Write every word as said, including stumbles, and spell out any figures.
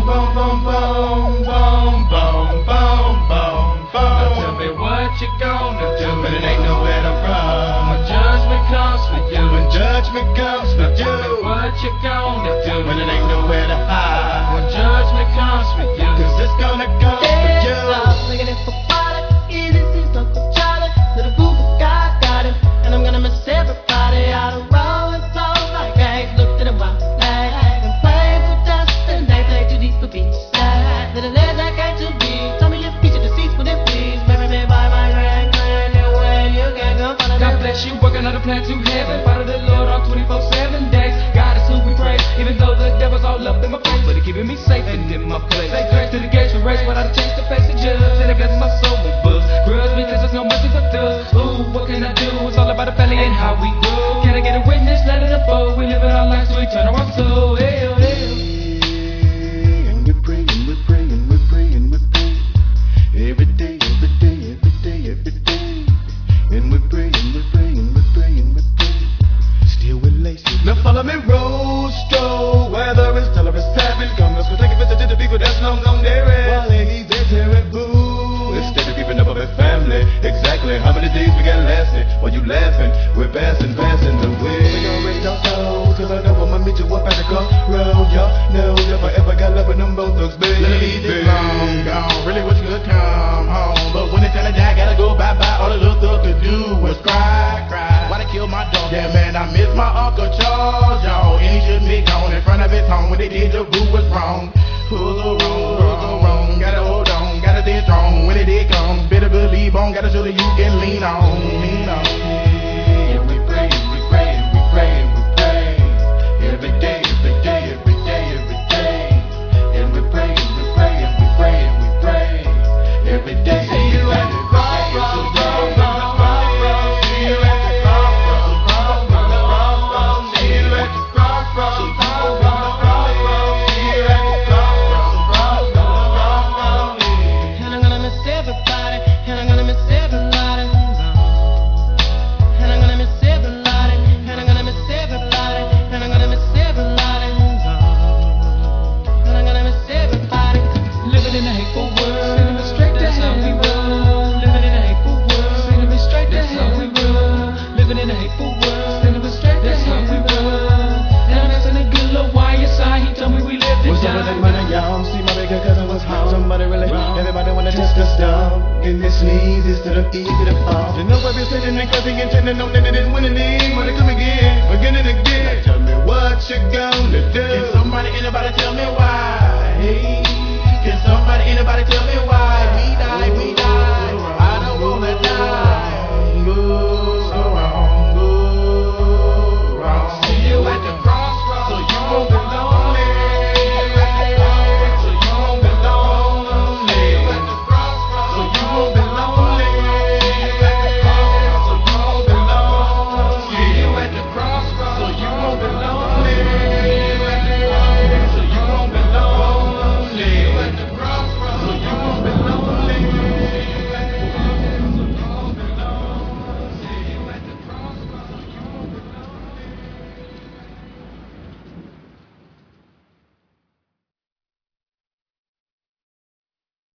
boom, boom, boom, boom, boom, boom, boom, boom. Now tell me what you gonna do But it ain't nowhere to run. when judgment comes for you. When judgment comes for Now you. tell me what you gonna do When it ain't nowhere to hide. when judgment comes for you. Cause it's gonna come for you. Looking for water, easy sees Uncle Charlie. Little boo God got him, and I'm gonna miss everybody. Out of roll and flow like eggs. Looked at a wild flag and played for dust, and they play too deep for beach side. Little legs I got to be. Tell me your feature deceased with it, please. Marry me by my grand clan, no way you can go follow God them. bless you, working on a plan to heaven. Follow the Lord on twenty-four seven days. God is who we praise, even though the devil's all up in my face, but he keeping me safe and in my place. Say grace to the gates for race, without a chance to face the judge. And I bless my soul with books. Grudge because there's no mercy for thugs. Ooh, what can I do? It's all about the family and how we grow. Can I get a witness? Let it unfold. We live in our lives, so we turn our soul. Hell, hell. And we're praying, we're praying, we're praying, we're praying. Every day, every day, every day, every day. And we're praying, we're praying, we're praying, we're praying. Still with laces. Now follow me, road stroll. Whether it's tell or it's tapping. Come, let's go take a visit to the people that's long on their ass. While ladies, they terrible. Instead of keeping up with their family. Exactly how many days we got lasting? While you laughing, we're passing, passing the way. We gon' raise our toes, cause I know I'ma meet you up at the car road. Y'all know if I ever got love with them both thugs, baby. Let me this long gone, really wish you could come home. But when it's time to die, gotta go bye-bye. All the little thug could do was cry, cry. Why they kill my dog? Yeah, man, I miss my Uncle Charles, y'all. And he shouldn't be gone in front of his home. When they did, the boo was wrong. Who's so wrong, who's so wrong? Gotta hold on, gotta stay strong. When it did come, better believe on. Gotta show that you can lean on, lean on. And we praying, we praying, we praying, we praying. Every day, every day, every day, every day. And we praying, we praying, we praying, we praying. Every day. See you at the crossroads, crossroads. See you at the crossroads, crossroads. See you at the crossroads, crossroads. See you at the crossroads, crossroads. And I'm gonna miss everybody, and I'm gonna miss everybody. And I'm gonna miss everybody, and I'm gonna miss everybody, and I'm gonna miss everybody. And I'm gonna miss everybody. Living in a hateful world, sending me straight to how we roll. Living in a hateful world, sending me straight to how we roll. Living in a hateful world, sending me straight to how we roll. And I'm asking a good little Y S I, he told me we lived to What's up with that die. money, y'all? See my bigger cousin was home. Somebody really, everybody wanna test us down. And this leads is to the easy to fall. You know I've been sitting there cause he intended on that it didn't win any. Wanna come again, again and again. Tell me what you gonna do.